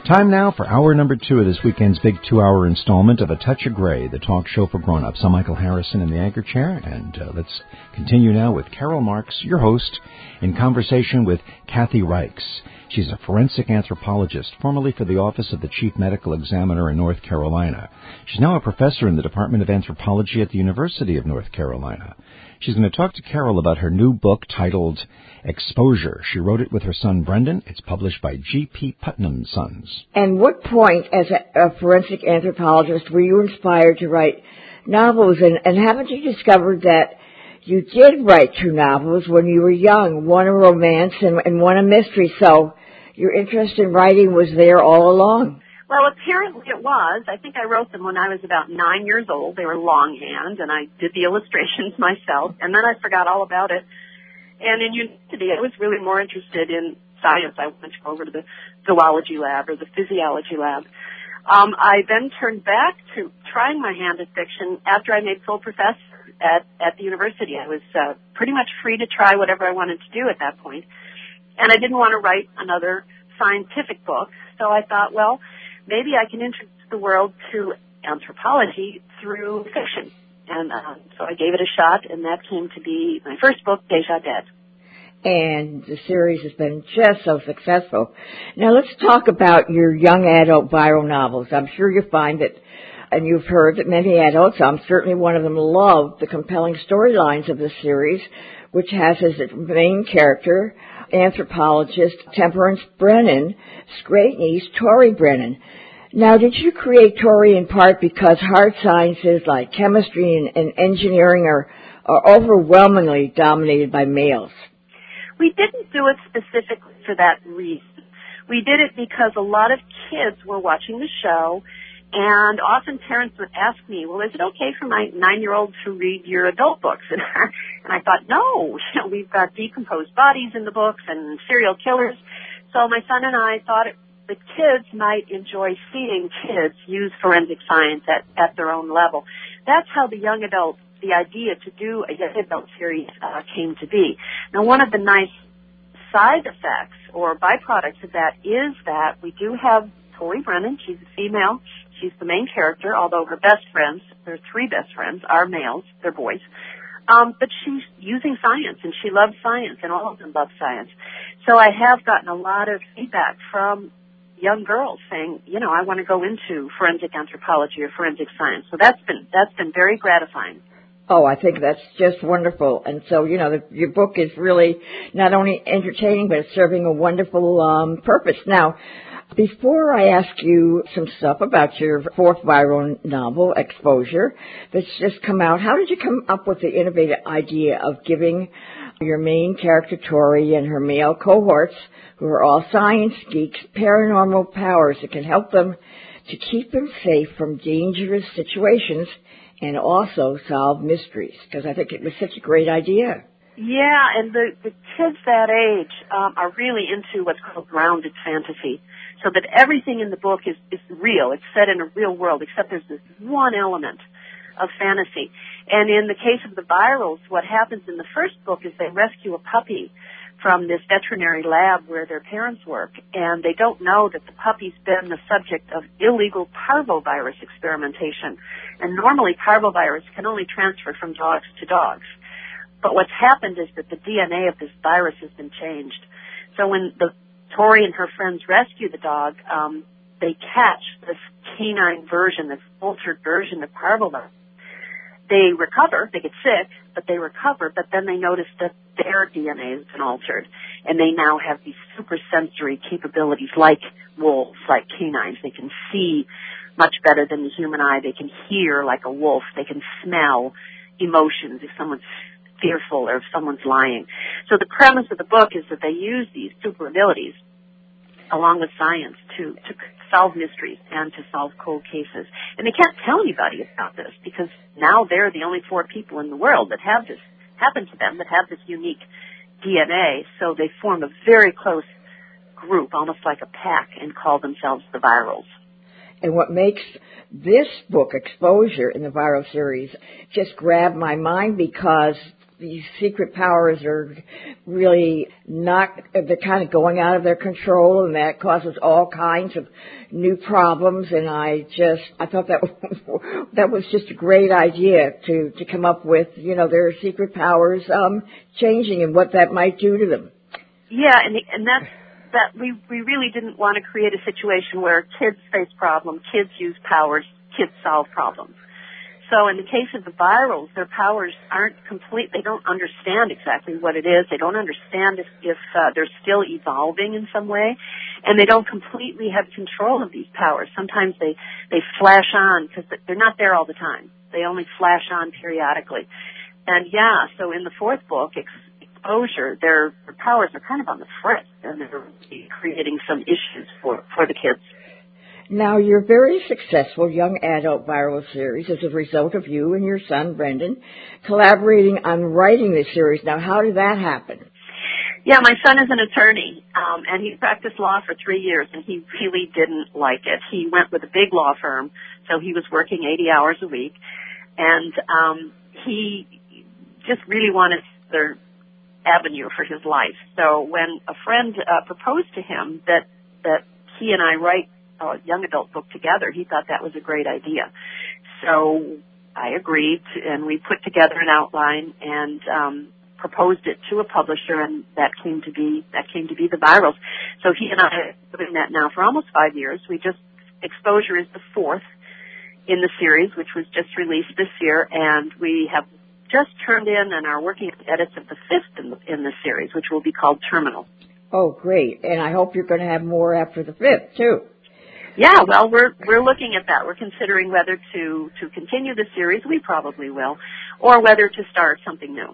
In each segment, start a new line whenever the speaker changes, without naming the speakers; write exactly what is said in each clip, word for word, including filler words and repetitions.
Time now for hour number two of this weekend's big two-hour installment of A Touch of Gray, the talk show for grown-ups. I'm Michael Harrison in the anchor chair, and uh, let's continue now with Carol Marks, your host, in conversation with Kathy Reichs. She's a forensic anthropologist, formerly for the Office of the Chief Medical Examiner in North Carolina. She's now a professor in the Department of Anthropology at the University of North Carolina. She's going to talk to Carol about her new book titled Exposure. She wrote it with her son Brendan. It's published by G P Putnam Sons.
And what point, as a, a forensic anthropologist, were you inspired to write novels? And, and haven't you discovered that you did write two novels when you were young, one a romance and, and one a mystery, so your interest in writing was there all along?
Well, apparently it was. I think I wrote them when I was about nine years old. They were longhand, and I did the illustrations myself, and then I forgot all about it. And in university, I was really more interested in science. I wanted to go over to the zoology lab or the physiology lab. Um, I then turned back to trying my hand at fiction after I made full professor at, at the university. I was uh, pretty much free to try whatever I wanted to do at that point. And I didn't want to write another scientific book, so I thought, well, maybe I can introduce the world to anthropology through fiction. And uh, so I gave it a shot, and that came to be my first book, Deja Dead.
And the series has been just so successful. Now let's talk about your young adult viral novels. I'm sure you find that, and you've heard that many adults, I'm certainly one of them, love the compelling storylines of the series, which has as its main character anthropologist Temperance Brennan, great niece Tori Brennan. Now, did you create Tori in part because hard sciences like chemistry and, and engineering are, are overwhelmingly dominated by males?
We didn't do it specifically for that reason. We did it because a lot of kids were watching the show, and often parents would ask me, well, is it okay for my nine-year-old to read your adult books? And, and I thought, no, you know, we've got decomposed bodies in the books and serial killers. So my son and I thought it, the kids might enjoy seeing kids use forensic science at, at their own level. That's how the young adult, the idea to do a young adult series uh, came to be. Now, one of the nice side effects or byproducts of that is that we do have Tori Brennan. She's a female. She's the main character, although her best friends, there are three best friends, are males. They're boys. Um, but she's using science, and she loves science, and all of them love science. So I have gotten a lot of feedback from young girls saying, you know, I want to go into forensic anthropology or forensic science. So that's been that's been very gratifying.
Oh, I think that's just wonderful. And so, you know, the, your book is really not only entertaining, but it's serving a wonderful um, purpose. Now, before I ask you some stuff about your fourth viral novel, Exposure, that's just come out, how did you come up with the innovative idea of giving your main character, Tori, and her male cohorts, who are all science geeks, paranormal powers that can help them to keep them safe from dangerous situations and also solve mysteries? Because I think it was such a great idea.
Yeah, and the, the kids that age um, are really into what's called grounded fantasy, so that everything in the book is, is real. It's set in a real world, except there's this one element of fantasy. And in the case of the virals, what happens in the first book is they rescue a puppy from this veterinary lab where their parents work, and they don't know that the puppy's been the subject of illegal parvovirus experimentation. And normally parvovirus can only transfer from dogs to dogs. But what's happened is that the D N A of this virus has been changed. So when the Tori and her friends rescue the dog, um, they catch this canine version, this altered version of parvovirus. They recover, they get sick, but they recover, but then they notice that their D N A has been altered, and they now have these super sensory capabilities like wolves, like canines. They can see much better than the human eye. They can hear like a wolf. They can smell emotions if someone's fearful or if someone's lying. So the premise of the book is that they use these super abilities along with science to, to solve mysteries and to solve cold cases. And they can't tell anybody about this because now they're the only four people in the world that have this happen to them, that have this unique D N A. So they form a very close group, almost like a pack, and call themselves the Virals.
And what makes this book, Exposure, in the Viral series, just grab my mind because these secret powers are really not, they're kind of going out of their control, and that causes all kinds of new problems. And I just, I thought that was, that was just a great idea to, to come up with, you know, their secret powers um, changing and what that might do to them.
Yeah, and, and that's, that we, we really didn't want to create a situation where kids face problems, kids use powers, kids solve problems. So in the case of the virals, their powers aren't complete. They don't understand exactly what it is. They don't understand if, if uh, they're still evolving in some way. And they don't completely have control of these powers. Sometimes they, they flash on because they're not there all the time. They only flash on periodically. And yeah, so in the fourth book, ex- Exposure, their, their powers are kind of on the fritz, and they're creating some issues for, for the kids.
Now, your very successful young adult viral series is a result of you and your son, Brendan, collaborating on writing this series. Now, how did that happen?
Yeah, my son is an attorney, um, and he practiced law for three years, and he really didn't like it. He went with a big law firm, so he was working eighty hours a week, and um, he just really wanted their avenue for his life. So when a friend uh, proposed to him that that he and I write a young adult book together, he thought that was a great idea. So I agreed, and we put together an outline and um, proposed it to a publisher, and that came to be that came to be the Virals. So he and I have been doing that now for almost five years. We just Exposure is the fourth in the series, which was just released this year, and we have just turned in and are working at the edits of the fifth in the, in the series, which will be called Terminal.
Oh, great. And I hope you're going to have more after the fifth, too.
Yeah, well, we're we're looking at that. We're considering whether to, to continue the series, we probably will, or whether to start something new.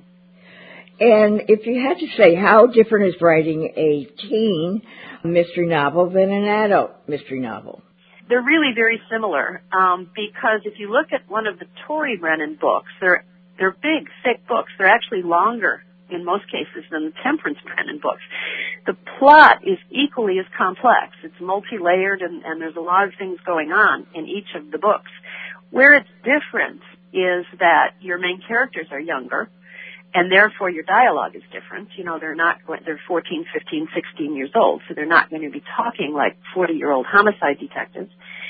And if you had to say, how different is writing a teen mystery novel than an adult mystery novel?
They're really very similar, um, because if you look at one of the Tori Brennan books, they're they're big, thick books. They're actually longer in most cases than the Temperance Brennan books. The plot is equally as complex. It's multi-layered, and, and there's a lot of things going on in each of the books. Where it's different is that your main characters are younger, and therefore your dialogue is different. You know, they're not going, they're fourteen, fifteen, sixteen years old, so they're not going to be talking like forty-year-old homicide detectives.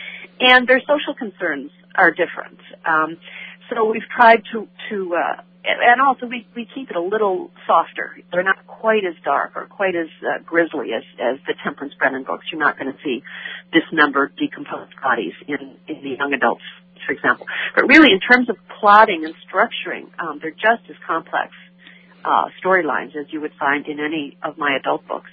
And their social concerns are different. Um, so we've tried to, to uh, and also we, we keep it a little softer. They're not quite as dark or quite as uh, grisly as, as the Temperance Brennan books. You're not going to see dismembered, decomposed bodies in, in the young adults, for example. But really, in terms of plotting and structuring, um, they're just as complex uh, storylines as you would find in any of my adult books.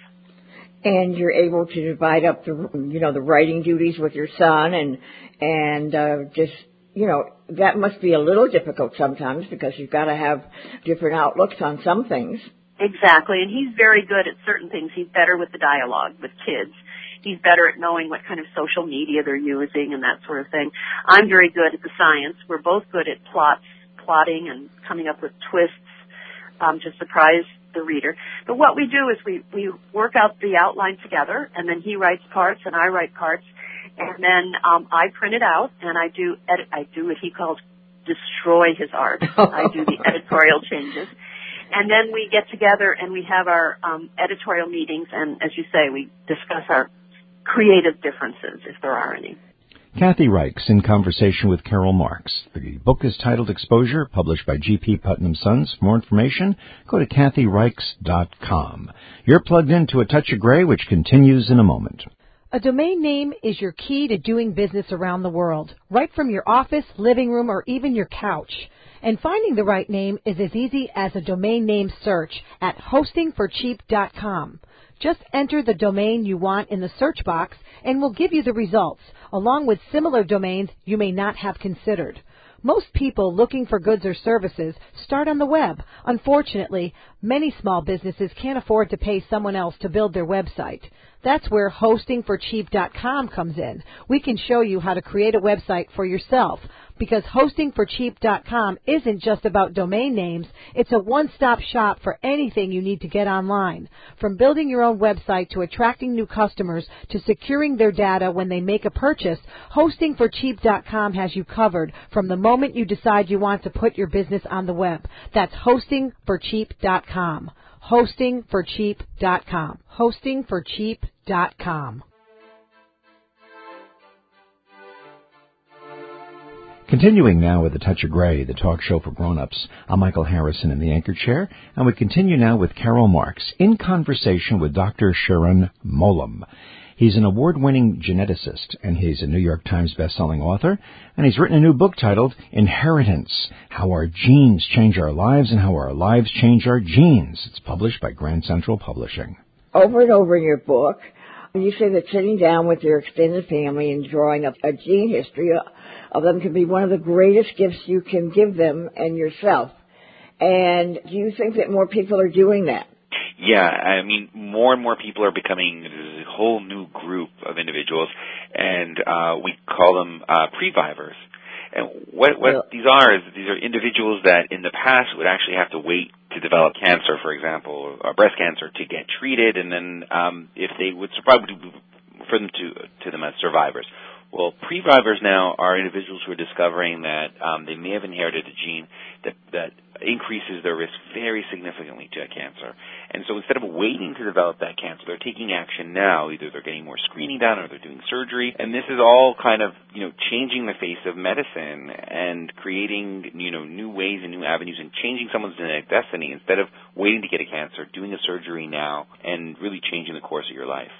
And you're able to divide up the, you know, the writing duties with your son, and and uh, just, you know, that must be a little difficult sometimes because you've got to have different outlooks on some things.
Exactly, and he's very good at certain things. He's better with the dialogue with kids. He's better at knowing what kind of social media they're using and that sort of thing. I'm very good at the science. We're both good at plots, plotting and coming up with twists um, to surprise the reader. But what we do is we, we work out the outline together, and then he writes parts and I write parts, and then um, I print it out, and I do edit, I do what he calls destroy his art. I do the editorial changes. And then we get together and we have our um, editorial meetings, and as you say, we discuss our creative differences, if there are any.
Kathy Reichs in conversation with Carol Marks. The book is titled Exposure, published by G P. Putnam Sons. For more information, go to kathy reichs dot com. You're plugged into A Touch of Gray, which continues in a moment.
A domain name is your key to doing business around the world, right from your office, living room, or even your couch. And finding the right name is as easy as a domain name search at hosting for cheap dot com. Just enter the domain you want in the search box and we'll give you the results, along with similar domains you may not have considered. Most people looking for goods or services start on the web. Unfortunately, many small businesses can't afford to pay someone else to build their website. That's where hosting for cheap dot com comes in. We can show you how to create a website for yourself. Because hosting for cheap dot com isn't just about domain names. It's a one-stop shop for anything you need to get online. From building your own website to attracting new customers to securing their data when they make a purchase, hosting for cheap dot com has you covered from the moment you decide you want to put your business on the web. That's hosting for cheap dot com. hosting for cheap dot com. hosting for cheap dot com.
Continuing now with A Touch of Gray, the talk show for grown-ups. I'm Michael Harrison in the anchor chair, and we continue now with Carol Marks in conversation with Doctor Sharon Mollum. He's an award-winning geneticist, and he's a New York Times best-selling author, and he's written a new book titled Inheritance, How Our Genes Change Our Lives and How Our Lives Change Our Genes. It's published by Grand Central Publishing.
Over and over in your book, you say that sitting down with your extended family and drawing up a gene history of them can be one of the greatest gifts you can give them and yourself. And do you think that more people are doing that?
Yeah, I mean, more and more people are becoming a whole new group of individuals, and uh, we call them uh, previvors. And what, what well, these are is these are individuals that in the past would actually have to wait to develop cancer, for example, or breast cancer, to get treated, and then um, if they would survive, we refer them to, to them as survivors. Well, previvors now are individuals who are discovering that um, they may have inherited a gene that, that increases their risk very significantly to cancer. And so instead of waiting to develop that cancer, they're taking action now. Either they're getting more screening done or they're doing surgery. And this is all kind of, you know, changing the face of medicine and creating, you know, new ways and new avenues and changing someone's genetic destiny instead of waiting to get a cancer, doing a surgery now and really changing the course of your life.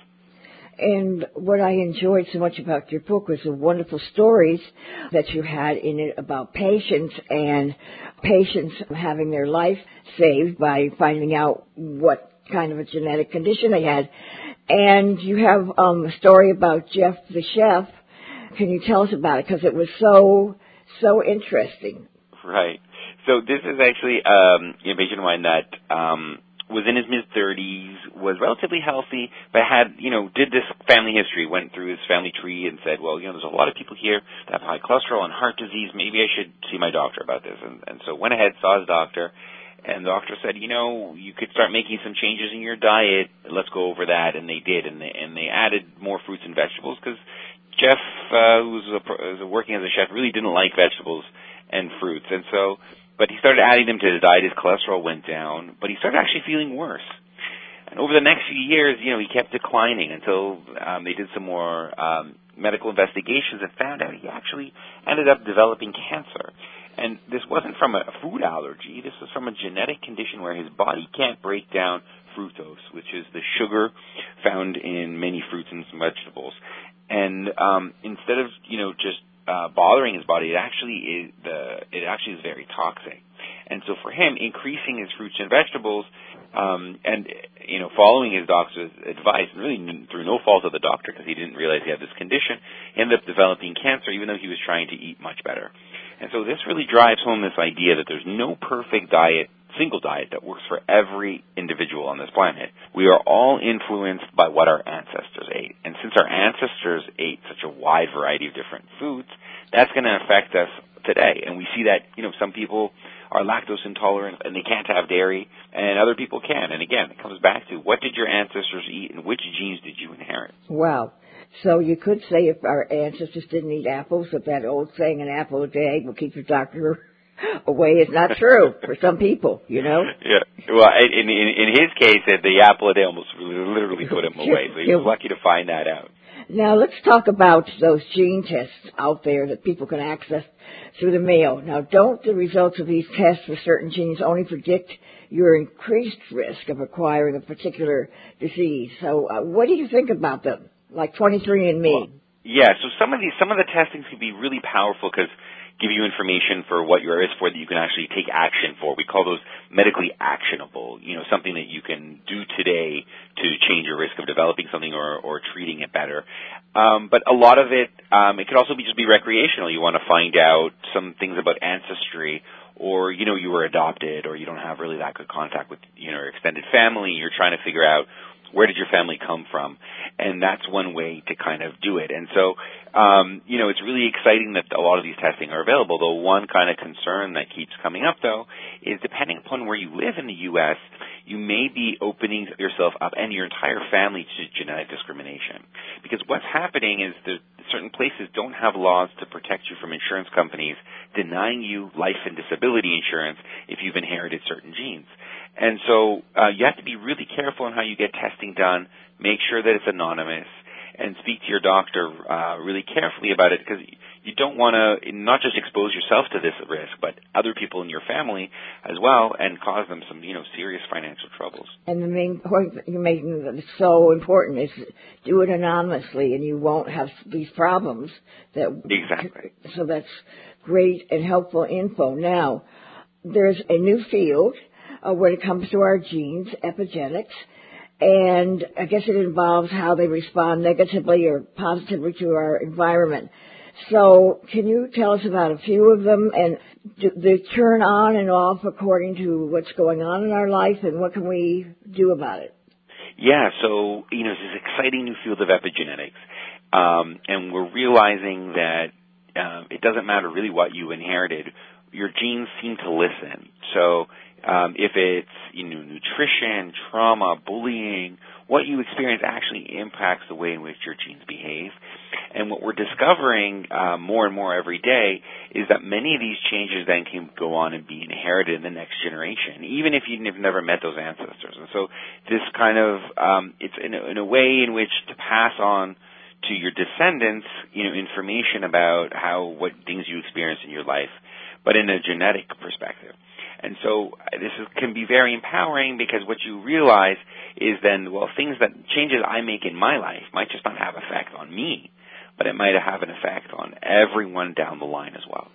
And what I enjoyed so much about your book was the wonderful stories that you had in it about patients and patients having their life saved by finding out what kind of a genetic condition they had. And you have um, a story about Jeff the chef. Can you tell us about it? Because it was so, so interesting.
Right. So this is actually um, a patient of mine that um, was in his mid-thirties, was relatively healthy, but had, you know, did this family history, went through his family tree and said, well, you know, there's a lot of people here that have high cholesterol and heart disease. Maybe I should see my doctor about this. And, and so went ahead, saw his doctor, and the doctor said, you know, you could start making some changes in your diet. Let's go over that. And they did, and they, and they added more fruits and vegetables because Jeff, uh, who was, a, was working as a chef, really didn't like vegetables and fruits. And so... But he started adding them to his diet. His cholesterol went down, but he started actually feeling worse. And over the next few years, you know, he kept declining until um, they did some more um, medical investigations and found out he actually ended up developing cancer. And this wasn't from a food allergy. This was from a genetic condition where his body can't break down fructose, which is the sugar found in many fruits and vegetables. And um, instead of, you know, just Uh, bothering his body, it actually is the it actually is very toxic. And so for him, increasing his fruits and vegetables, um, and you know, following his doctor's advice, and really through no fault of the doctor because he didn't realize he had this condition, he ended up developing cancer, even though he was trying to eat much better. And so this really drives home this idea that there's no perfect diet, single diet that works for every individual on this planet. We are all influenced by what our ancestors ate. And since our ancestors ate such a wide variety of different foods, that's going to affect us today. And we see that, you know, some people are lactose intolerant and they can't have dairy, and other people can. And again, it comes back to what did your ancestors eat and which genes did you inherit?
Wow. So you could say if our ancestors didn't eat apples, that that old saying, an apple a day will keep your doctor away, is not true for some people, you know?
Yeah. Well, in, in, in his case, the apple a day almost literally put him away. So he was lucky to find that out.
Now, let's talk about those gene tests out there that people can access through the mail. Now, don't the results of these tests for certain genes only predict your increased risk of acquiring a particular disease? So uh, what do you think about them, like twenty-three and me?
Well, yeah, so some of these, some of the testings can be really powerful because give you information for what you're at risk for that you can actually take action for. We call those medically actionable, you know, something that you can do today to change your risk of developing something or, or treating it better. Um, but a lot of it, um, it could also be just be recreational. You want to find out some things about ancestry, or, you know, you were adopted, or you don't have really that good contact with, you know, your extended family. You're trying to figure out where did your family come from? And that's one way to kind of do it. And so, um, you know, it's really exciting that a lot of these testing are available. The one kind of concern that keeps coming up, though, is depending upon where you live in the U S, you may be opening yourself up and your entire family to genetic discrimination. Because what's happening is that certain places don't have laws to protect you from insurance companies denying you life and disability insurance if you've inherited certain genes. And so uh, you have to be really careful on how you get testing done, make sure that it's anonymous, and speak to your doctor uh, really carefully about it, because you don't want to not just expose yourself to this risk, but other people in your family as well, and cause them some, you know, serious financial troubles.
And the main point that you're making that is so important is do it anonymously, and you won't have these problems. That
Exactly.
So that's great and helpful info. Now, there's a new field uh, when it comes to our genes, epigenetics. And I guess it involves how they respond negatively or positively to our environment. So can you tell us about a few of them, and do they turn on and off according to what's going on in our life, and what can we do about it?
Yeah, so, you know, this exciting new field of epigenetics, um, and we're realizing that um, it doesn't matter really what you inherited. Your genes seem to listen. So Um, if it's, you know, nutrition, trauma, bullying, what you experience actually impacts the way in which your genes behave. And what we're discovering uh, more and more every day is that many of these changes then can go on and be inherited in the next generation, even if you've never met those ancestors. And so this kind of, um, it's in a, in a way in which to pass on to your descendants, you know, information about how, what things you experience in your life, but in a genetic perspective. And so this is, can be very empowering, because what you realize is then, well, things that, changes I make in my life might just not have effect on me, but it might have an effect on everyone down the line as well.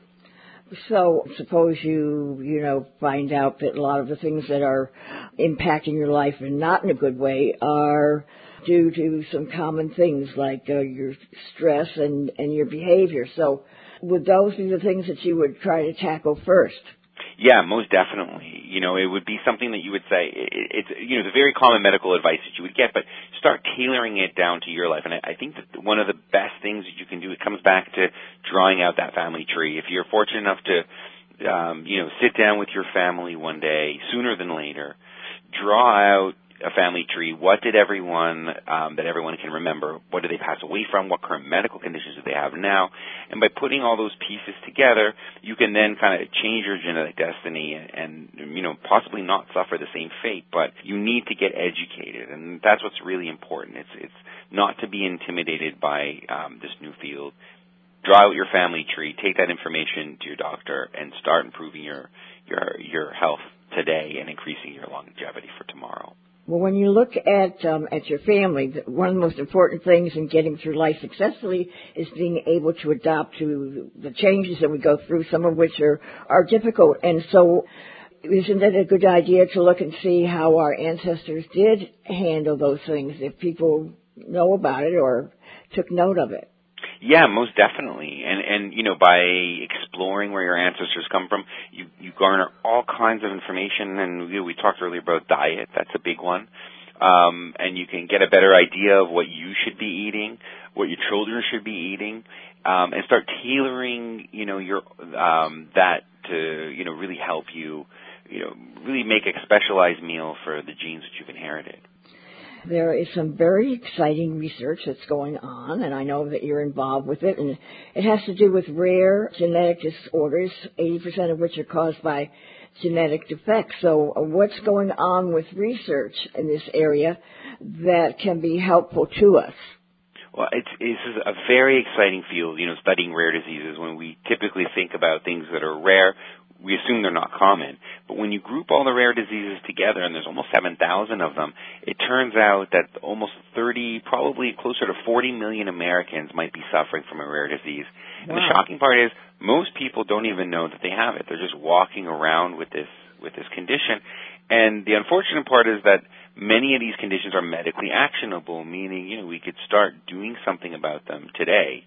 So suppose you, you know, find out that a lot of the things that are impacting your life and not in a good way are due to some common things like uh, your stress and, and your behavior. So would those be the things that you would try to tackle first?
Yeah, most definitely. You know, it would be something that you would say, it, it's, you know, the very common medical advice that you would get, but start tailoring it down to your life. And I, I think that one of the best things that you can do, it comes back to drawing out that family tree. If you're fortunate enough to, um, you know, sit down with your family one day, sooner than later, draw out a family tree. What did everyone, um, that everyone can remember? What did they pass away from? What current medical conditions do they have now? And by putting all those pieces together, you can then kind of change your genetic destiny and, and, you know, possibly not suffer the same fate, but you need to get educated. And that's what's really important. It's, it's not to be intimidated by um, this new field. Draw out your family tree, take that information to your doctor, and start improving your, your, your health today and increasing your longevity for tomorrow.
Well, when you look at um, at your family, one of the most important things in getting through life successfully is being able to adapt to the changes that we go through, some of which are, are difficult. And so isn't it a good idea to look and see how our ancestors did handle those things, if people know about it or took note of it?
Yeah, most definitely. And, and you know, by exploring where your ancestors come from, you, you garner all kinds of information. And you know, we talked earlier about diet. That's a big one. Um, and you can get a better idea of what you should be eating, what your children should be eating, um, and start tailoring, you know, your um, that to, you know, really help you, you know, really make a specialized meal for the genes that you've inherited.
There is some very exciting research that's going on, and I know that you're involved with it, and it has to do with rare genetic disorders, eighty percent of which are caused by genetic defects. So uh, what's going on with research in this area that can be helpful to us?
Well, it's, this is a very exciting field, you know, studying rare diseases. When we typically think about things that are rare, we assume they're not common. But when you group all the rare diseases together, and there's almost seven thousand of them, it turns out that almost thirty, probably closer to forty million Americans might be suffering from a rare disease. Wow. And the shocking part is most people don't even know that they have it. They're just walking around with this with this condition. And the unfortunate part is that many of these conditions are medically actionable, meaning, you know, we could start doing something about them today.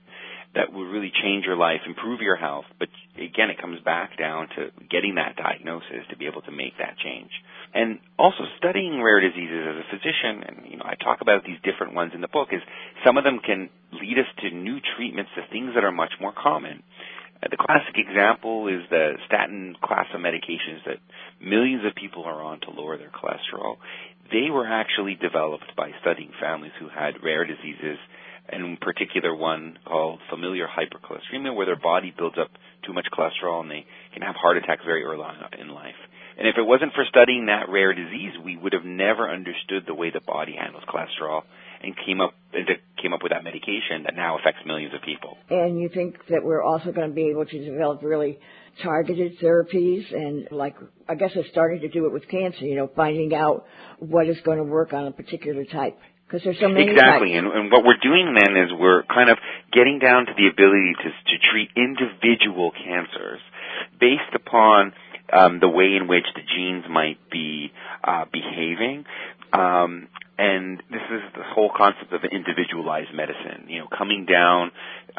that would really change your life, improve your health. But again, it comes back down to getting that diagnosis to be able to make that change. And also studying rare diseases as a physician, and you know, I talk about these different ones in the book, is some of them can lead us to new treatments to things that are much more common. Uh, the classic example is the statin class of medications that millions of people are on to lower their cholesterol. They were actually developed by studying families who had rare diseases, and in particular one called familial hypercholesterolemia, where their body builds up too much cholesterol and they can have heart attacks very early on in life. And if it wasn't for studying that rare disease, we would have never understood the way the body handles cholesterol and came up and came up with that medication that now affects millions of people.
And you think that we're also going to be able to develop really targeted therapies, and like I guess they're starting to do it with cancer, you know, finding out what is going to work on a particular type. Because there's so many
exactly,
types.
and, and what we're doing then is we're kind of getting down to the ability to, to treat individual cancers based upon um, the way in which the genes might be uh, behaving. Um, and this is the whole concept of individualized medicine, you know, coming down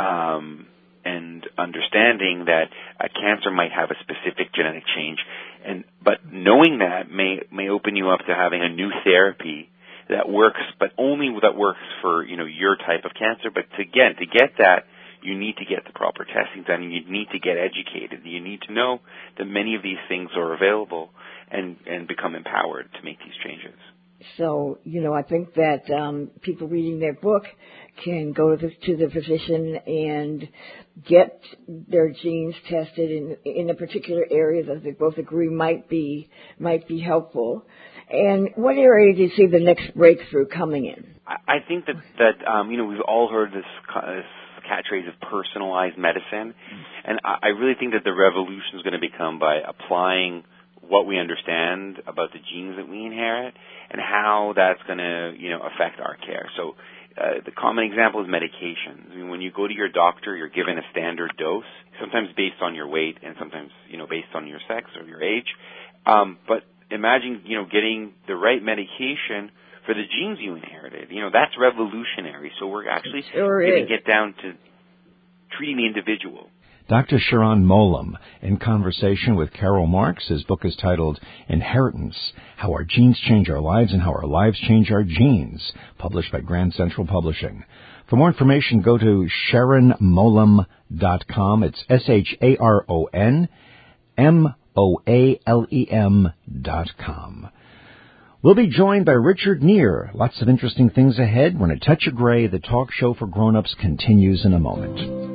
um, and understanding that a cancer might have a specific genetic change, and but knowing that may may open you up to having a new therapy that works, but only that works for, you know, your type of cancer. But to, again, to get that, you need to get the proper testing done, and you need to get educated. You need to know that many of these things are available and, and become empowered to make these changes.
So, you know, I think that um, people reading their book can go to the, to the physician and get their genes tested in, in a particular area that they both agree might be might be helpful. And what area do you see the next breakthrough coming in?
I think that, that um, you know, we've all heard this, this catchphrase of personalized medicine, and I, I really think that the revolution is going to become by applying what we understand about the genes that we inherit and how that's going to, you know, affect our care. So uh, the common example is medications. I mean, when you go to your doctor, you're given a standard dose, sometimes based on your weight and sometimes, you know, based on your sex or your age. Um, but imagine, you know, getting the right medication for the genes you inherited. You know, that's revolutionary. So we're actually
sure
going to get down to treating the individual.
Doctor Sharon Mollum in conversation with Carol Marks. His book is titled Inheritance, How Our Genes Change Our Lives and How Our Lives Change Our Genes, published by Grand Central Publishing. For more information, go to sharon mollum dot com. It's S H A R O N M O A L E M dot com. We'll be joined by Richard Neer. Lots of interesting things ahead when A Touch of Gray, the talk show for grown-ups, continues in a moment.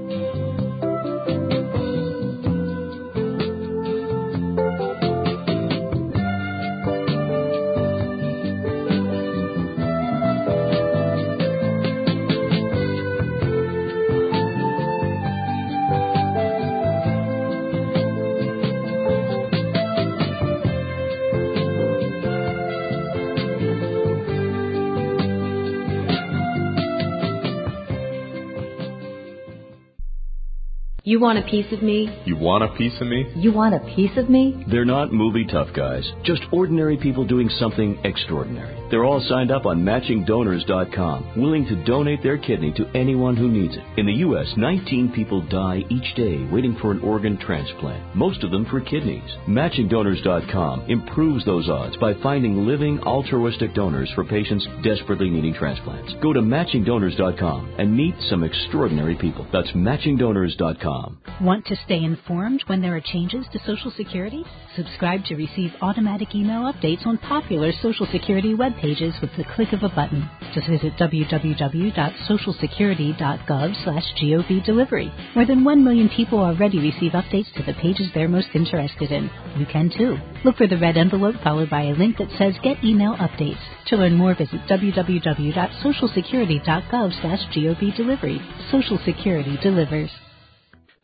You want a piece of me?
You want a piece of me?
You want a piece of me?
They're not movie tough guys, just ordinary people doing something extraordinary. They're all signed up on matching donors dot com, willing to donate their kidney to anyone who needs it. In the U S, nineteen people die each day waiting for an organ transplant, most of them for kidneys. matching donors dot com improves those odds by finding living altruistic donors for patients desperately needing transplants. Go to matching donors dot com and meet some extraordinary people. That's matching donors dot com.
Want to stay informed when there are changes to Social Security? Subscribe to receive automatic email updates on popular Social Security web pages with the click of a button. Just visit w w w dot social security dot gov slash gov delivery. More than one million people already receive updates to the pages they're most interested in. You can too. Look for the red envelope followed by a link that says Get Email Updates. To learn more, visit w w w dot social security dot gov slash gov delivery. Social Security delivers.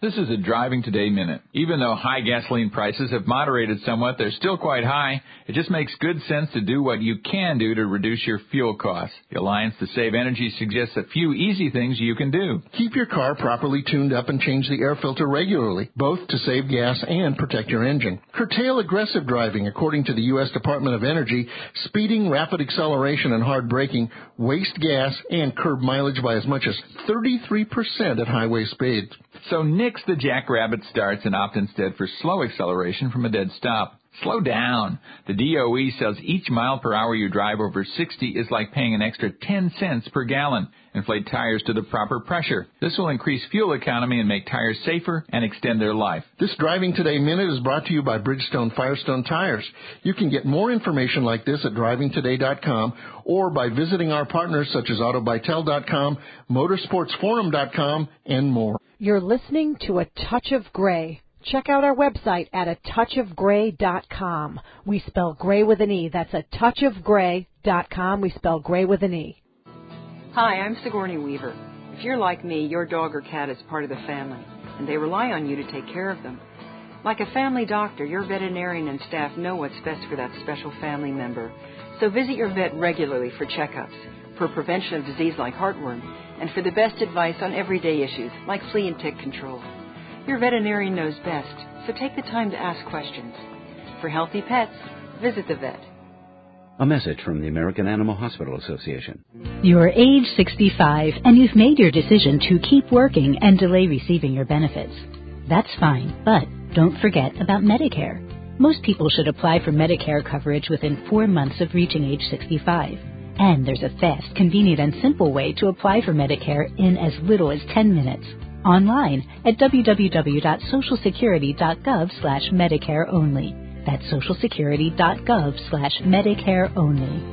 This is a Driving Today Minute. Even though high gasoline prices have moderated somewhat, they're still quite high. It just makes good sense to do what you can do to reduce your fuel costs. The Alliance to Save Energy suggests a few easy things you can do.
Keep your car properly tuned up and change the air filter regularly, both to save gas and protect your engine. Curtail aggressive driving. According to the U S Department of Energy, speeding, rapid acceleration, and hard braking waste gas and curb mileage by as much as thirty-three percent at highway speeds.
So nix the jackrabbit starts and opt instead for slow acceleration from a dead stop. Slow down. The D O E says each mile per hour you drive over sixty is like paying an extra ten cents per gallon. Inflate tires to the proper pressure. This will increase fuel economy and make tires safer and extend their life.
This Driving Today Minute is brought to you by Bridgestone Firestone Tires. You can get more information like this at driving today dot com or by visiting our partners such as auto bytel dot com, motorsports forum dot com, and more.
You're listening to A Touch of Gray. Check out our website at a touch of gray dot com. We spell gray with an E. That's a touch of gray dot com. We spell gray with an E.
Hi, I'm Sigourney Weaver. If you're like me, your dog or cat is part of the family, and they rely on you to take care of them. Like a family doctor, your veterinarian and staff know what's best for that special family member. So visit your vet regularly for checkups, for prevention of disease like heartworm, and for the best advice on everyday issues like flea and tick control. Your veterinarian knows best, so take the time to ask questions. For healthy pets, visit the vet.
A message from the American Animal Hospital Association.
You're age sixty-five and you've made your decision to keep working and delay receiving your benefits. That's fine, but don't forget about Medicare. Most people should apply for Medicare coverage within four months of reaching age sixty-five. And there's a fast, convenient, and simple way to apply for Medicare in as little as ten minutes. Online at w w w dot social security dot gov slash Medicare only. That's social security dot gov slash Medicare only.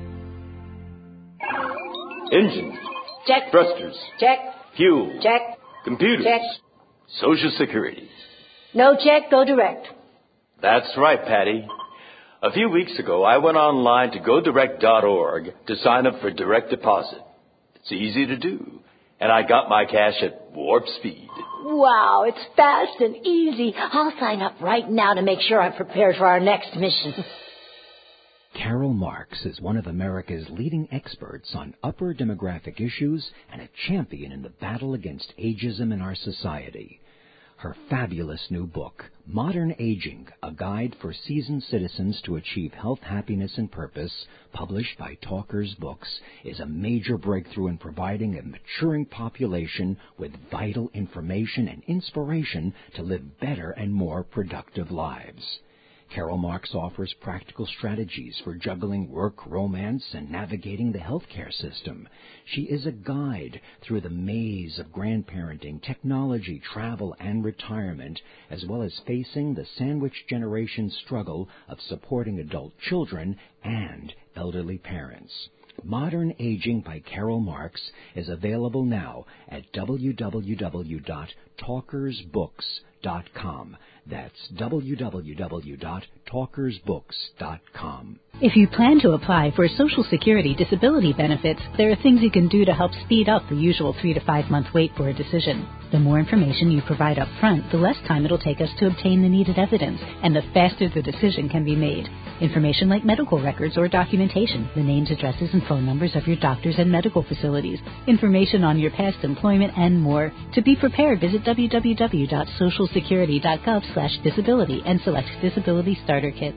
Engines.
Check.
Thrusters.
Check.
Fuel.
Check.
Computers.
Check.
Social Security.
No check, go direct.
That's right, Patty. A few weeks ago, I went online to go direct dot org to sign up for direct deposit. It's easy to do. And I got my cash at warp speed.
Wow, it's fast and easy. I'll sign up right now to make sure I'm prepared for our next mission.
Carol Marks is one of America's leading experts on upper demographic issues and a champion in the battle against ageism in our society. Her fabulous new book, Modern Aging, A Guide for Seasoned Citizens to Achieve Health, Happiness, and Purpose, published by Talkers Books, is a major breakthrough in providing a maturing population with vital information and inspiration to live better and more productive lives. Carol Marks offers practical strategies for juggling work, romance, and navigating the healthcare system. She is a guide through the maze of grandparenting, technology, travel, and retirement, as well as facing the sandwich generation struggle of supporting adult children and elderly parents. Modern Aging by Carol Marks is available now at w w w dot talkers books dot com. That's w w w dot talkers books dot com.
If you plan to apply for Social Security disability benefits, there are things you can do to help speed up the usual three to five month wait for a decision. The more information you provide up front, the less time it'll take us to obtain the needed evidence, and the faster the decision can be made. Information like medical records or documentation, the names, addresses, and phone numbers of your doctors and medical facilities, information on your past employment, and more. To be prepared, visit w w w dot social security dot gov slash disability and select Disability Starter Kits.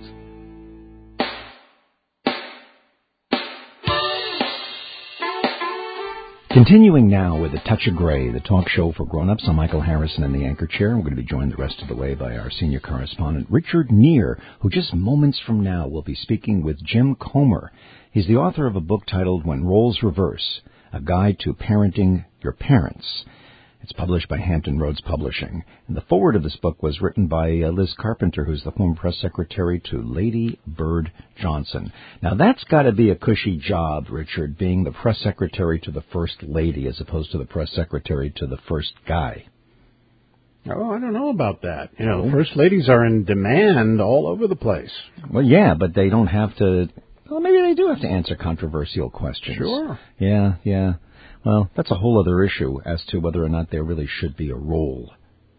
Continuing now with A Touch of Gray, the talk show for grown-ups. I'm Michael Harrison in the anchor chair. We're going to be joined the rest of the way by our senior correspondent, Richard Neer, who just moments from now will be speaking with Jim Comer. He's the author of a book titled When Roles Reverse, A Guide to Parenting Your Parents. It's published by Hampton Roads Publishing. And the foreword of this book was written by uh, Liz Carpenter, who's the former press secretary to Lady Bird Johnson. Now, that's got to be a cushy job, Richard, being the press secretary to the first lady as opposed to the press secretary to the first guy.
Oh, I don't know about that. You know, first ladies are in demand all over the place.
Well, yeah, but they don't have to... Well, maybe they do have to answer controversial questions.
Sure.
Yeah, yeah. Well, that's a whole other issue as to whether or not there really should be a role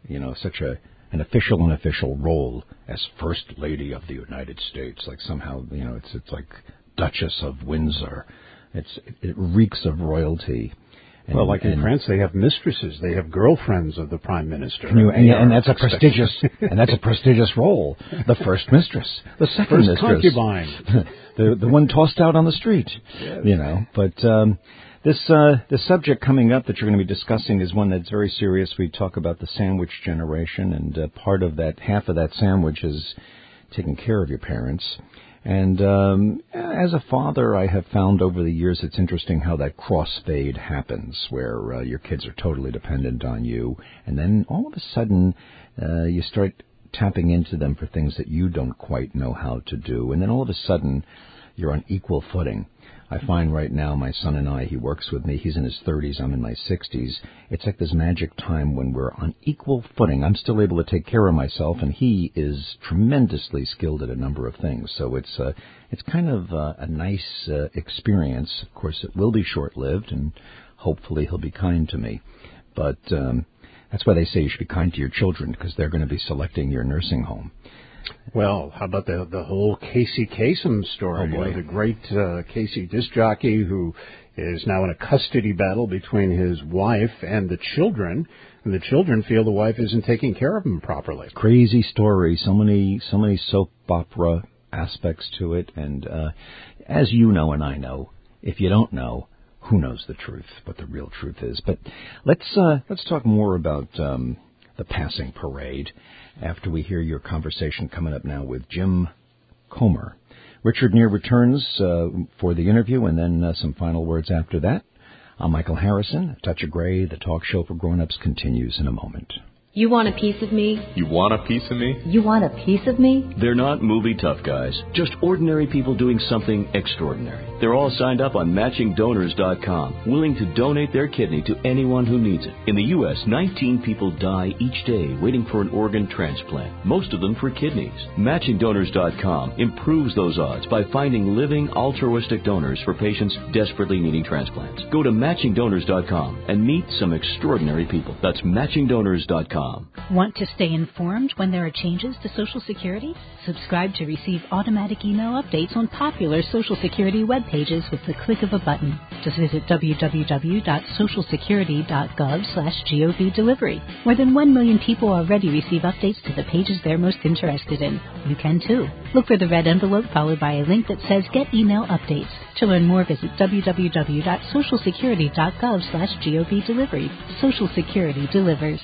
you know, such a an official unofficial role as First Lady of the United States. Like somehow, you know, it's it's like Duchess of Windsor. It's it reeks of royalty. And,
well, like in
and,
France, they have mistresses. They have girlfriends of the prime minister.
You, and, and that's a prestigious and that's a prestigious role. The first mistress, the second
first
mistress,
concubine,
the the one tossed out on the street.
Yes.
You know, but um, this uh, the subject coming up that you're going to be discussing is one that's very serious. We talk about the sandwich generation, and uh, part of that, half of that sandwich is taking care of your parents. And um, as a father, I have found over the years it's interesting how that crossfade happens, where uh, your kids are totally dependent on you, and then all of a sudden uh, you start tapping into them for things that you don't quite know how to do, and then all of a sudden you're on equal footing. I find right now my son and I, he works with me, he's in his thirties, I'm in my sixties. It's like this magic time when we're on equal footing. I'm still able to take care of myself, and he is tremendously skilled at a number of things. So it's uh, it's kind of uh, a nice uh, experience. Of course, it will be short-lived, and hopefully he'll be kind to me. But um, that's why they say you should be kind to your children, because they're going to be selecting your nursing home.
Well, how about the the whole Casey Kasem story?
Oh, boy.
You know, the great uh, Casey disc jockey who is now in a custody battle between his wife and the children, and the children feel the wife isn't taking care of him properly.
Crazy story. So many, so many soap opera aspects to it, and uh, as you know and I know, if you don't know, who knows the truth, what the real truth is. But let's uh, let's talk more about um, the passing parade after we hear your conversation coming up now with Jim Comer. Richard Neer returns uh, for the interview, and then uh, some final words after that. I'm Michael Harrison. A Touch of Gray, the talk show for grown-ups, continues in a moment.
You want a piece of me?
You want a piece of me?
You want a piece of me?
They're not movie tough guys, just ordinary people doing something extraordinary. They're all signed up on matching donors dot com, willing to donate their kidney to anyone who needs it. In the U S, nineteen people die each day waiting for an organ transplant, most of them for kidneys. matching donors dot com improves those odds by finding living altruistic donors for patients desperately needing transplants. Go to matching donors dot com and meet some extraordinary people. That's matching donors dot com.
Want to stay informed when there are changes to Social Security? Subscribe to receive automatic email updates on popular Social Security web pages with the click of a button. Just visit w w w dot social security dot gov slash gov delivery. More than one million people already receive updates to the pages they're most interested in. You can too. Look for the red envelope followed by a link that says Get Email Updates. To learn more, visit w w w dot social security dot gov slash gov delivery. Social Security delivers.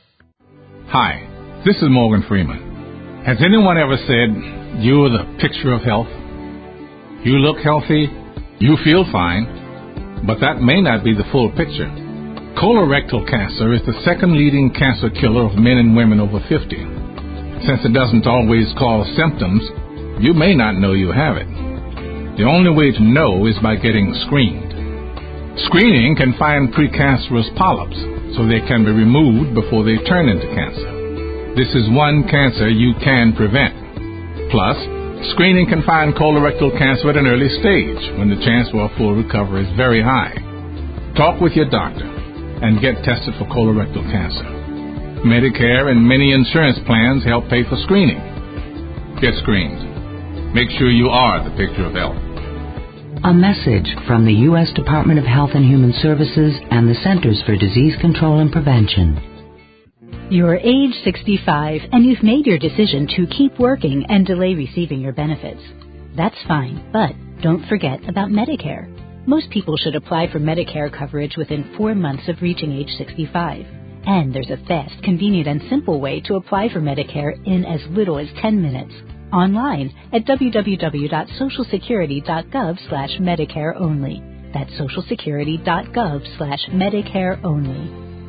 Hi, this is Morgan Freeman. Has anyone ever said, you're the picture of health? You look healthy, you feel fine, but that may not be the full picture. Colorectal cancer is the second leading cancer killer of men and women over fifty. Since it doesn't always cause symptoms, you may not know you have it. The only way to know is by getting screened. Screening can find precancerous polyps, so they can be removed before they turn into cancer. This is one cancer you can prevent. Plus, screening can find colorectal cancer at an early stage when the chance for a full recovery is very high. Talk with your doctor and get tested for colorectal cancer. Medicare and many insurance plans help pay for screening. Get screened. Make sure you are the picture of health.
A message from the U S Department of Health and Human Services and the Centers for Disease Control and Prevention.
You're age sixty-five and you've made your decision to keep working and delay receiving your benefits. That's fine, but don't forget about Medicare. Most people should apply for Medicare coverage within four months of reaching age sixty-five. And there's a fast, convenient, and simple way to apply for Medicare in as little as ten minutes. Online at w w w dot social security dot gov slash Medicare only. That's social security dot gov slash Medicare only.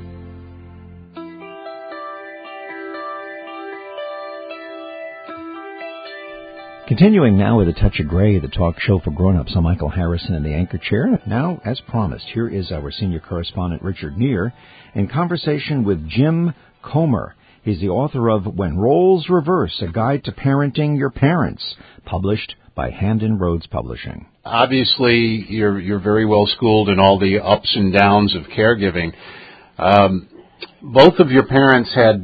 Continuing now with A Touch of Gray, the talk show for grown-ups. I'm Michael Harrison in the anchor chair. Now, as promised, here is our senior correspondent, Richard Neer, in conversation with Jim Comer. He's the author of When Roles Reverse, A Guide to Parenting Your Parents, published by Hampton Roads Publishing.
Obviously, you're you're very well schooled in all the ups and downs of caregiving. Um, both of your parents had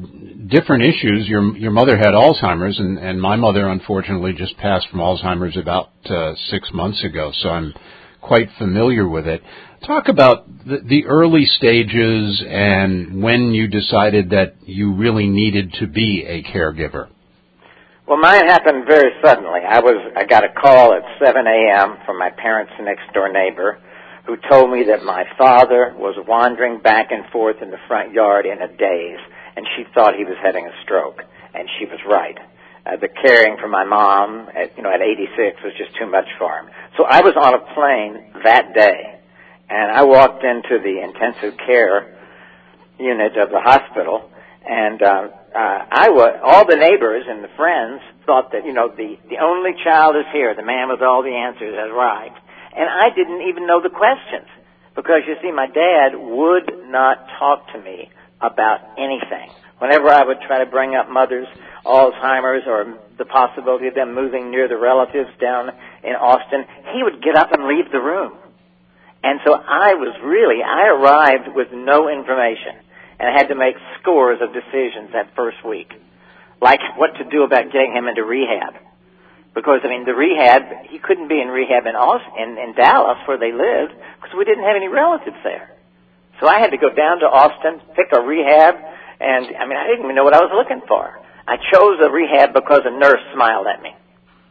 different issues. Your your mother had Alzheimer's, and, and my mother, unfortunately, just passed from Alzheimer's about uh, six months ago, so I'm quite familiar with it. Talk about the, the early stages and when you decided that you really needed to be a caregiver.
Well, mine happened very suddenly. I was I got a call at seven a.m. from my parents' next-door neighbor, who told me that my father was wandering back and forth in the front yard in a daze, and she thought he was having a stroke, and she was right. Uh, the caring for my mom, at, you know, at eighty-six was just too much for him. So I was on a plane that day, and I walked into the intensive care unit of the hospital, and uh, uh, I was, all the neighbors and the friends thought that, you know, the, the only child is here, the man with all the answers has arrived. And I didn't even know the questions because, you see, my dad would not talk to me about anything. Whenever I would try to bring up mother's Alzheimer's or the possibility of them moving near the relatives down in Austin, he would get up and leave the room. And so I was really, I arrived with no information and had to make scores of decisions that first week, like what to do about getting him into rehab. Because, I mean, the rehab, he couldn't be in rehab in Austin, in, in Dallas where they lived because we didn't have any relatives there. So I had to go down to Austin, pick a rehab, and, I mean, I didn't even know what I was looking for. I chose a rehab because a nurse smiled at me.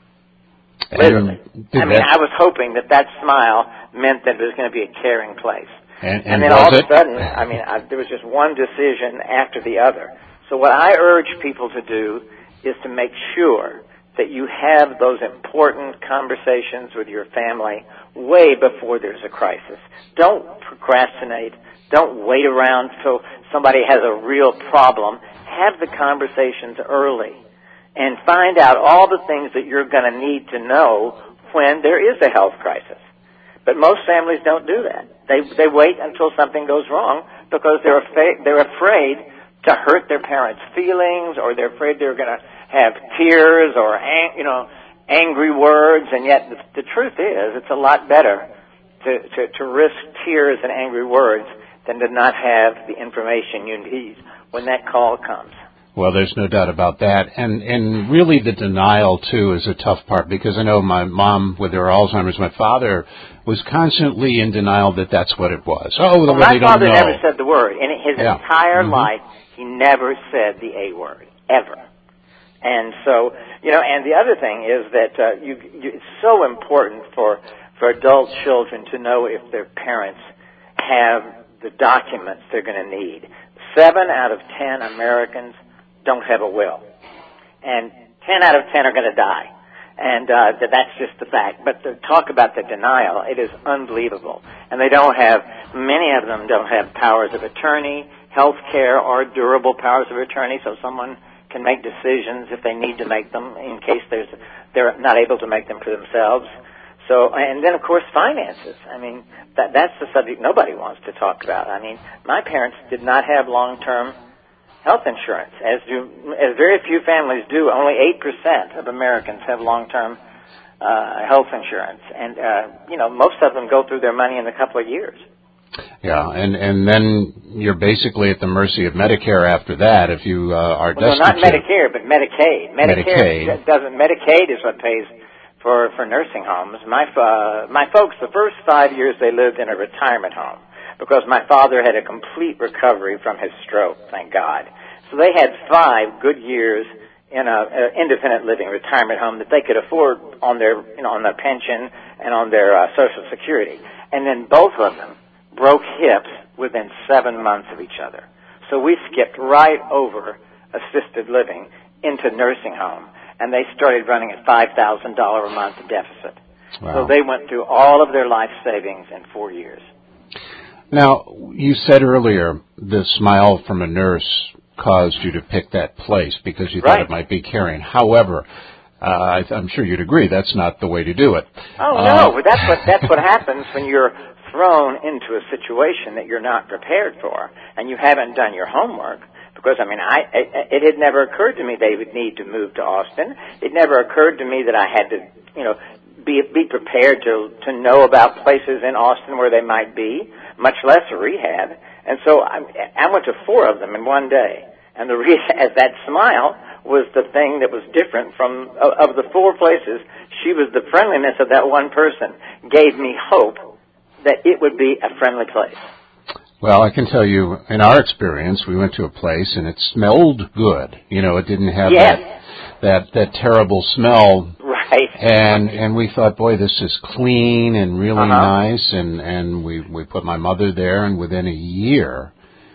Literally. I mean, I was hoping that that smile meant that it was going to be a caring place.
And,
and
and
then
was
all of
it?
a sudden, I mean, I, there was just one decision after the other. So what I urge people to do is to make sure that you have those important conversations with your family way before there's a crisis. Don't procrastinate. Don't wait around till somebody has a real problem. Have the conversations early and find out all the things that you're going to need to know when there is a health crisis. But most families don't do that. They they wait until something goes wrong because they're afraid, they're afraid to hurt their parents' feelings, or they're afraid they're going to have tears or ang- you know angry words. And yet the, the truth is, it's a lot better to, to to risk tears and angry words than to not have the information you need when that call comes.
Well, there's no doubt about that. And and really the denial, too, is a tough part, because I know my mom with her Alzheimer's, my father was constantly in denial that that's what it was. Oh,
well,
well,
my
they don't
father
know.
never said the word. In his
Yeah.
entire
Mm-hmm.
life, he never said the A word, ever. And so, you know, and the other thing is that uh, you, you, it's so important for, for adult children to know if their parents have the documents they're going to need. Seven out of ten Americans don't have a will. And ten out of ten are going to die. And uh, that's just the fact. But to talk about the denial, it is unbelievable. And they don't have, many of them don't have powers of attorney, health care, or durable powers of attorney, so someone can make decisions if they need to make them in case there's, they're not able to make them for themselves. So, and then, of course, finances. I mean, that, that's the subject nobody wants to talk about. I mean, my parents did not have long-term health insurance, as do as very few families do. Only eight percent of Americans have long-term uh, health insurance, and uh, you know most of them go through their money in a couple of years.
Yeah, and and then you're basically at the mercy of Medicare after that if you uh, are
well,
destitute.
no, not Medicare, but Medicaid. Medicare
Medicaid.
doesn't. Medicaid is what pays for for nursing homes. My uh, my folks, the first five years they lived in a retirement home, because my father had a complete recovery from his stroke, thank God. So they had five good years in a, a independent living retirement home that they could afford on their, you know, on their pension and on their uh, Social Security. And then both of them broke hips within seven months of each other. So we skipped right over assisted living into nursing home, and they started running a five thousand dollars a month deficit.
Wow.
So they went through all of their life savings in four years.
Now, you said earlier the smile from a nurse caused you to pick that place because you
Right.
thought it might be caring. However, uh, I, I'm sure you'd agree that's not the way to do it.
Oh
Uh,
no, but that's what that's what happens when you're thrown into a situation that you're not prepared for and you haven't done your homework. Because I mean, I it, it had never occurred to me they would need to move to Austin. It never occurred to me that I had to, you know, be be prepared to to know about places in Austin where they might be, much less a rehab. And so I, I went to four of them in one day. And the reason, as that smile was the thing that was different from, of, of the four places, she was the friendliness of that one person gave me hope that it would be a friendly place.
Well, I can tell you, in our experience, we went to a place and it smelled good. You know, it didn't have
yes.
that that that terrible smell.
Right.
And and we thought, boy, this is clean and really
uh-huh.
nice. And and we we put my mother there, and within a year,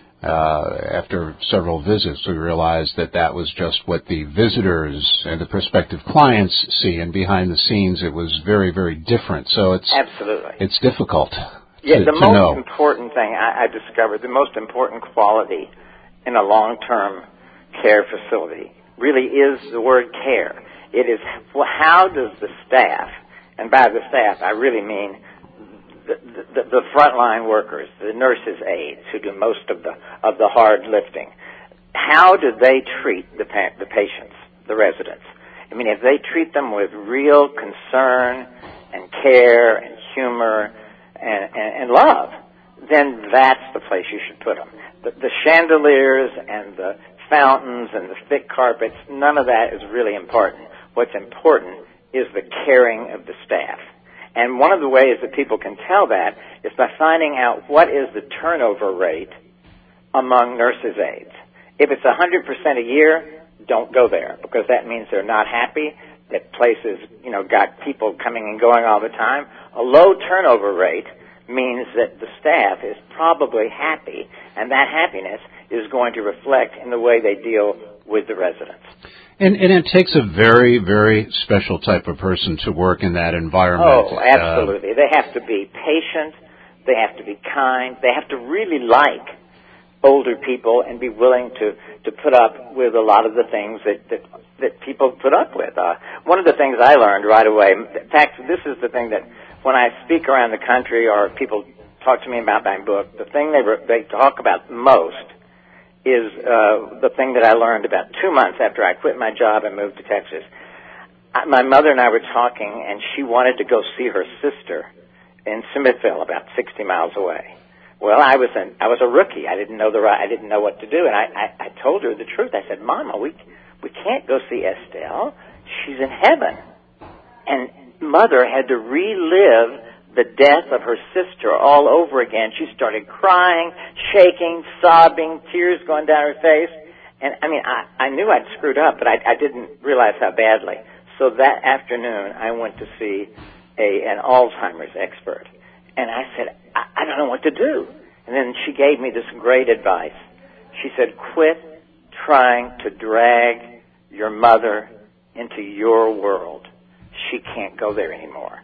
uh, after several visits, we realized that that was just what the visitors and the prospective clients see, and behind the scenes, it was very, very different. So it's
absolutely
it's difficult.
Yeah,
to,
the
to
most
know.
important thing I, I discovered, the most important quality in a long-term care facility really is the word care. It is, well, how does the staff, and by the staff I really mean the, the, the frontline workers, the nurses' aides who do most of the of the hard lifting, how do they treat the pa- the patients, the residents? I mean, if they treat them with real concern and care and humor and, and, and love, then that's the place you should put them. The, the chandeliers and the fountains and the thick carpets, none of that is really important. What's important is the caring of the staff. And one of the ways that people can tell that is by finding out what is the turnover rate among nurses' aides. If it's one hundred percent a year, don't go there, because that means they're not happy, that places, you know, got people coming and going all the time. A low turnover rate means that the staff is probably happy, and that happiness is going to reflect in the way they deal with the residents.
And, and it takes a very, very special type of person to work in that environment.
Oh, absolutely. Uh, they have to be patient. They have to be kind. They have to really like older people and be willing to, to put up with a lot of the things that, that, that people put up with. Uh, one of the things I learned right away, in fact, this is the thing that when I speak around the country or people talk to me about my book, the thing they, re- they talk about most is uh, the thing that I learned about two months after I quit my job and moved to Texas. I, my mother and I were talking, and she wanted to go see her sister in Smithville, about sixty miles away. Well, I was an, I was a rookie. I didn't know the right, I didn't know what to do, and I, I, I told her the truth. I said, "Mama, we we can't go see Estelle. She's in heaven." And Mother had to relive the death of her sister all over again. She started crying, shaking, sobbing, tears going down her face. And, I mean, I, I knew I'd screwed up, but I, I didn't realize how badly. So that afternoon, I went to see a, an Alzheimer's expert. And I said, I, I don't know what to do. And then she gave me this great advice. She said, quit trying to drag your mother into your world. She can't go there anymore.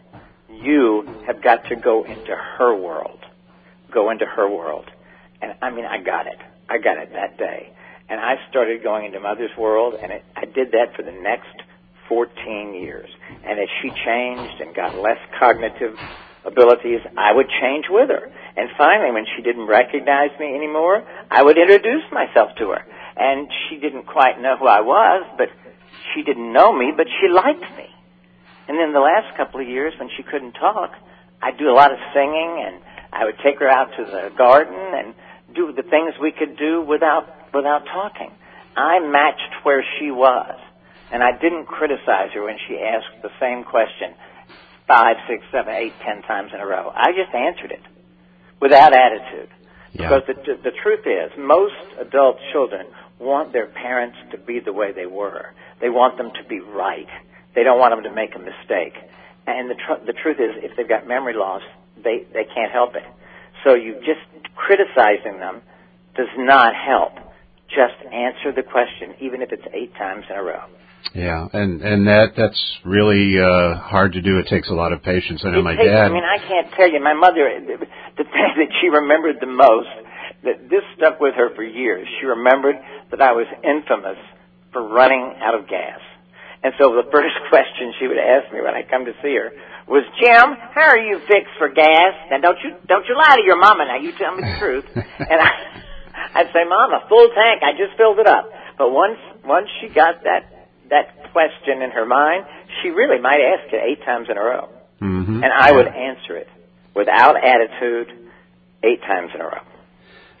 You have got to go into her world. Go into her world. And, I mean, I got it. I got it that day. And I started going into Mother's world, and it, I did that for the next fourteen years. And as she changed and got less cognitive abilities, I would change with her. And finally, when she didn't recognize me anymore, I would introduce myself to her. And she didn't quite know who I was, but she didn't know me, but she liked me. And then the last couple of years, when she couldn't talk, I'd do a lot of singing, and I would take her out to the garden and do the things we could do without without talking. I matched where she was, and I didn't criticize her when she asked the same question five, six, seven, eight, ten times in a row. I just answered it without attitude.
Yeah.
Because the, the truth is, most adult children want their parents to be the way they were. They want them to be right. They don't want them to make a mistake. And the, tr- the truth is, if they've got memory loss, they, they can't help it. So you just criticizing them does not help. Just answer the question, even if it's eight times in a row.
Yeah, and and that that's really uh, hard to do. It takes a lot of patience. I know
it
my
takes,
dad.
I mean, I can't tell you. My mother, the thing that she remembered the most, that this stuck with her for years. She remembered that I was infamous for running out of gas. And so the first question she would ask me when I come to see her was, "Jim, how are you fixed for gas? Now don't you don't you lie to your mama. Now you tell me the truth." And I, I'd say, "Mama, full tank. I just filled it up." But once once she got that that question in her mind, she really might ask it eight times in a row,
mm-hmm.
and I would answer it without attitude eight times in a row.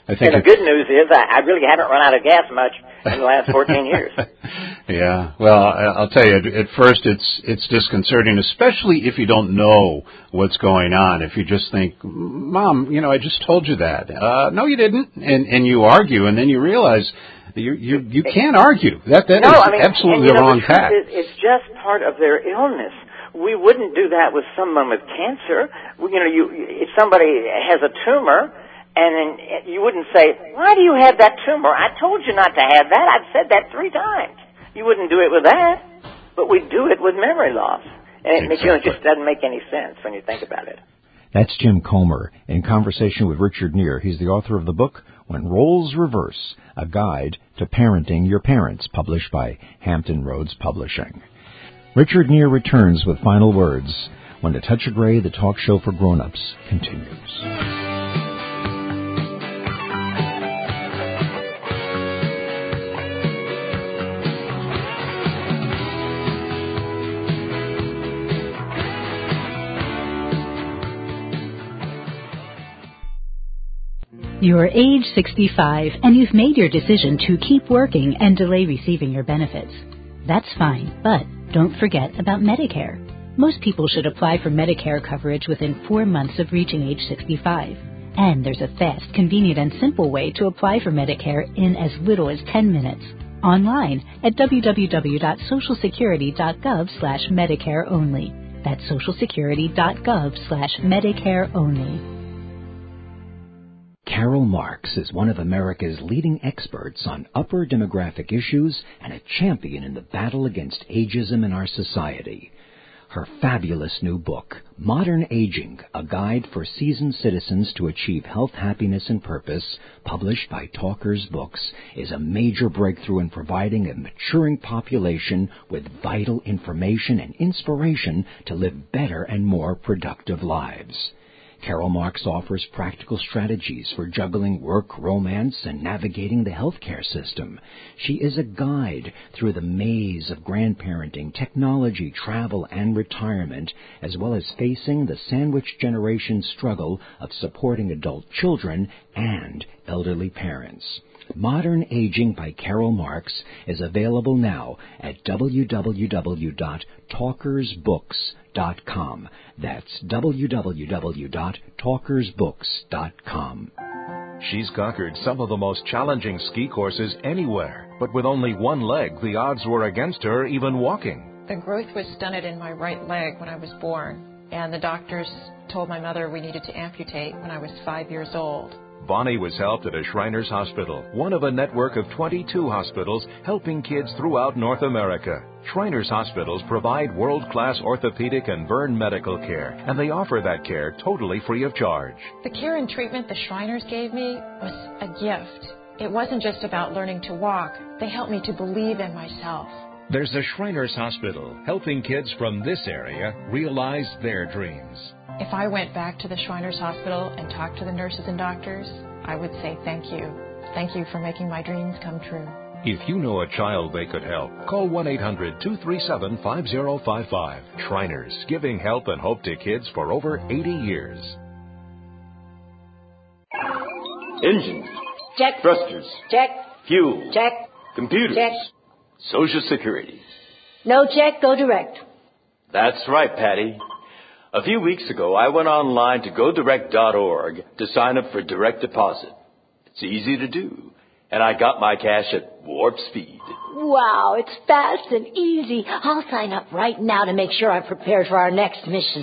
I think
and the good news is I, I really haven't run out of gas much in the last fourteen years.
Yeah, well, I'll tell you, at first it's it's disconcerting, especially if you don't know what's going on. If you just think, Mom, you know, I just told you that. Uh, no, you didn't, and and you argue, and then you realize you you you can't argue. That that
no,
is
I mean,
absolutely
and, you
the
know,
wrong
the truth
tack.
is, it's just part of their illness. We wouldn't do that with someone with cancer. We, you know, you if somebody has a tumor. And then you wouldn't say, why do you have that tumor? I told you not to have that. I've said that three times. You wouldn't do it with that, but we do it with memory loss. And it,
Exactly.
you know, it just doesn't make any sense when you think about it.
That's Jim Comer in conversation with Richard Neer. He's the author of the book, When Roles Reverse, A Guide to Parenting Your Parents, published by Hampton Roads Publishing. Richard Neer returns with final words when A Touch of Gray, the talk show for grown-ups, continues.
You're age sixty-five and you've made your decision to keep working and delay receiving your benefits. That's fine, but don't forget about Medicare. Most people should apply for Medicare coverage within four months of reaching age sixty-five. And there's a fast, convenient, and simple way to apply for Medicare in as little as ten minutes. Online at w w w dot social security dot gov slash Medicare only. That's social security dot gov slash Medicare only.
Carol Marks is one of America's leading experts on upper demographic issues and a champion in the battle against ageism in our society. Her fabulous new book, Modern Aging, A Guide for Seasoned Citizens to Achieve Health, Happiness, and Purpose, published by Talkers Books, is a major breakthrough in providing a maturing population with vital information and inspiration to live better and more productive lives. Carol Marks offers practical strategies for juggling work, romance, and navigating the healthcare system. She is a guide through the maze of grandparenting, technology, travel, and retirement, as well as facing the sandwich generation struggle of supporting adult children and elderly parents. Modern Aging by Carol Marks is available now at w w w dot talkers books dot com. That's w w w dot talkers books dot com.
She's conquered some of the most challenging ski courses anywhere, but with only one leg, the odds were against her even walking.
The growth was stunted in my right leg when I was born, and the doctors told my mother we needed to amputate when I was five years old.
Bonnie was helped at a Shriners Hospital, one of a network of twenty-two hospitals helping kids throughout North America. Shriners Hospitals provide world-class orthopedic and burn medical care, and they offer that care totally free of charge.
The care and treatment the Shriners gave me was a gift. It wasn't just about learning to walk. They helped me to believe in myself.
There's a Shriners Hospital helping kids from this area realize their dreams.
If I went back to the Shriners Hospital and talked to the nurses and doctors, I would say thank you. Thank you for making my dreams come true.
If you know a child they could help, call one eight hundred two three seven five zero five five. Shriners, giving help and hope to kids for over eighty years.
Engines.
Check.
Thrusters.
Check.
Fuel.
Check.
Computers.
Check.
Social Security.
No check, go direct.
That's right, Patty. A few weeks ago, I went online to go direct dot org to sign up for direct deposit. It's easy to do, and I got my cash at warp speed.
Wow, it's fast and easy. I'll sign up right now to make sure I'm prepared for our next mission.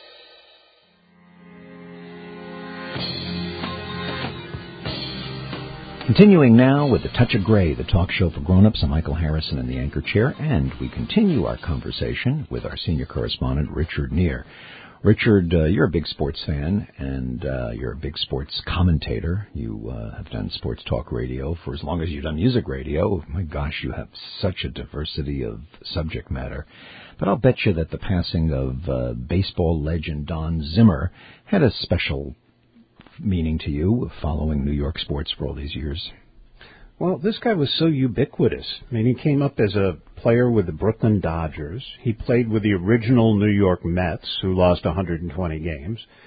Continuing now with A Touch of Gray, the talk show for grown-ups. I'm Michael Harrison in the anchor chair, and we continue our conversation with our senior correspondent, Richard Neer. Richard, uh, you're a big sports fan, and uh, you're a big sports commentator. You uh, have done sports talk radio for as long as you've done music radio. My gosh, you have such a diversity of subject matter. But I'll bet you that the passing of uh, baseball legend Don Zimmer had a special meaning to you, following New York sports for all these years?
Well, this guy was so ubiquitous. I mean, he came up as a player with the Brooklyn Dodgers. He played with the original New York Mets, who lost one hundred twenty games.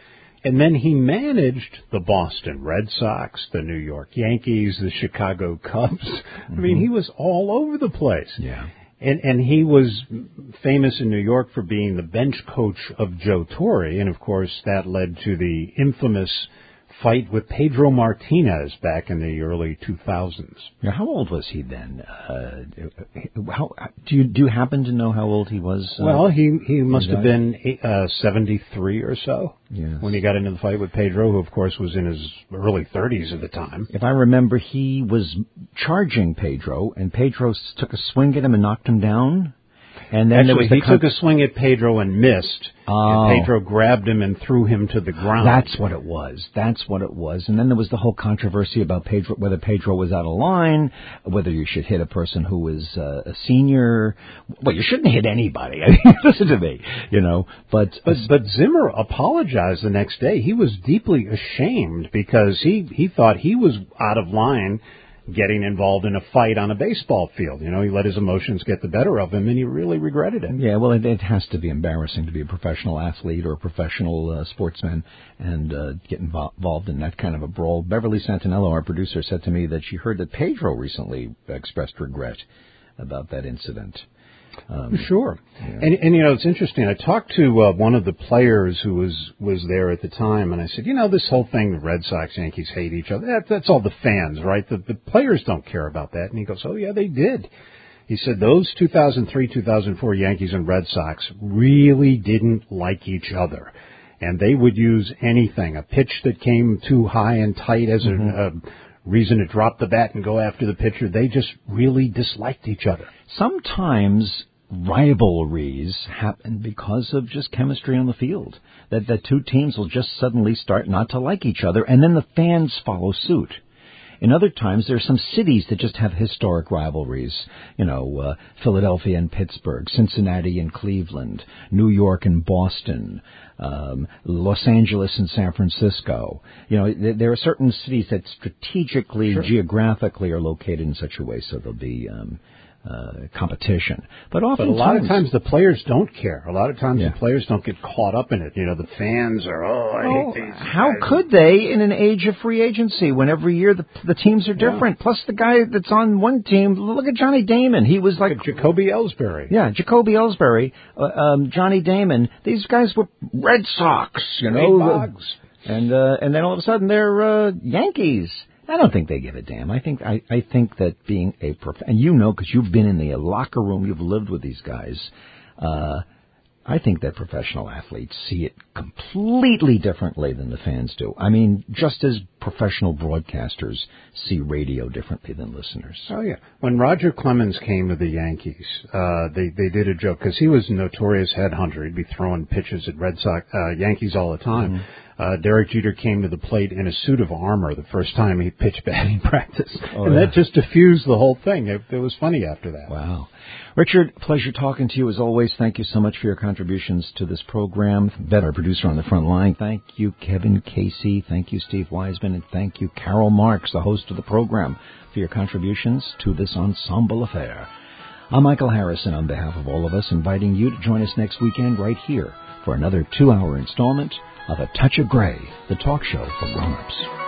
And then he managed the Boston Red Sox, the New York Yankees, the Chicago Cubs. Mm-hmm. I mean, he was all over the place.
Yeah.
And, and he was famous in New York for being the bench coach of Joe Torre. And, of course, that led to the infamous fight with Pedro Martinez back in the early two thousands.
Now, how old was he then? Uh, how do you do you happen to know how old he was? Uh,
well, he he must have been uh, seventy-three or so
yes.
when he got into the fight with Pedro, who of course was in his early thirties at the time.
If I remember, he was charging Pedro, and Pedro took a swing at him and knocked him down. And then
Actually,
there was the
he
con-
took a swing at Pedro and missed.
Oh.
And Pedro grabbed him and threw him to the ground.
That's what it was. That's what it was. And then there was the whole controversy about Pedro, whether Pedro was out of line, whether you should hit a person who was uh, a senior. Well, you shouldn't hit anybody. I mean, listen to me, you know. But,
but but Zimmer apologized the next day. He was deeply ashamed because he he thought he was out of line, getting involved in a fight on a baseball field. You know, he let his emotions get the better of him, and he really regretted it.
Yeah, well, it, it has to be embarrassing to be a professional athlete or a professional uh, sportsman and uh, get invo- involved in that kind of a brawl. Beverly Santinello, our producer, said to me that she heard that Pedro recently expressed regret about that incident. Um,
sure.
Yeah.
And, and, you know, it's interesting. I talked to uh, one of the players who was, was there at the time, and I said, you know, this whole thing, the Red Sox, Yankees hate each other, that, that's all the fans, right? The, the players don't care about that. And he goes, oh, yeah, they did. He said those two thousand three, two thousand four Yankees and Red Sox really didn't like each other. And they would use anything, a pitch that came too high and tight as mm-hmm. a... a reason to drop the bat and go after the pitcher. They just really disliked each other.
Sometimes rivalries happen because of just chemistry on the field. That the two teams will just suddenly start not to like each other, and then the fans follow suit. In other times, there are some cities that just have historic rivalries. You know, uh, Philadelphia and Pittsburgh, Cincinnati and Cleveland, New York and Boston, um, Los Angeles and San Francisco. You know, th- there are certain cities that strategically,
sure.
geographically are located in such a way so there'll be um, uh, competition. But often,
but a lot of times the players don't care. A lot of times
yeah.
the players don't get caught up in it. You know, the fans are, oh, I
oh,
hate these
how
guys.
could they in an age of free agency when every year the the teams are different? Yeah. Plus the guy that's on one team, look at Johnny Damon. He was like
Jacoby Ellsbury.
Yeah, Jacoby Ellsbury, uh, um, Johnny Damon. These guys were Red Sox, you know,
Boggs.
and uh, and then all of a sudden they're uh, Yankees. I don't think they give a damn. I think I, I think that being a prof- and you know because you've been in the locker room, you've lived with these guys. Uh, I think that professional athletes see it completely differently than the fans do. I mean, just as professional broadcasters see radio differently than listeners.
Oh yeah. When Roger Clemens came to the Yankees, uh, they they did a joke because he was a notorious headhunter. He'd be throwing pitches at Red Sox, uh, Yankees all the time. Mm-hmm. Uh, Derek Jeter came to the plate in a suit of armor the first time he pitched batting practice. Oh, and yeah. that just diffused the whole thing. It, it was funny after that.
Wow. Richard, pleasure talking to you as always. Thank you so much for your contributions to this program. Ben, our producer on the front line. Thank you, Kevin Casey. Thank you, Steve Wiseman. And thank you, Carol Marks, the host of the program, for your contributions to this ensemble affair. I'm Michael Harrison on behalf of all of us, inviting you to join us next weekend right here for another two-hour installment of A Touch of Gray, the talk show for grown-ups.